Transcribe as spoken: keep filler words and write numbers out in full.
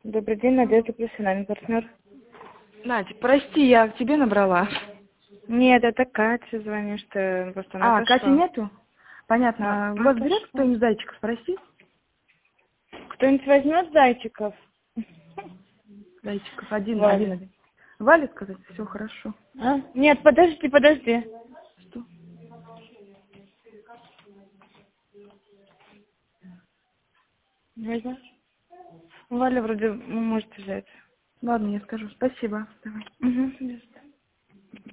Добрый день, Надежда, профессиональный партнер. Надя, прости, я к тебе набрала. Нет, это Катя звонит, что просто она А, отошла. Кати нету? Понятно. А, У вас отошла. берет кто-нибудь зайчиков, спроси? Кто-нибудь возьмет зайчиков? Зайчиков, один, Валя. один, один. Валя сказать, все хорошо. А? Нет, подожди, подожди. Что? Возьмешь? Валя вроде может взять. Ладно, я скажу. Спасибо. Давай. Угу.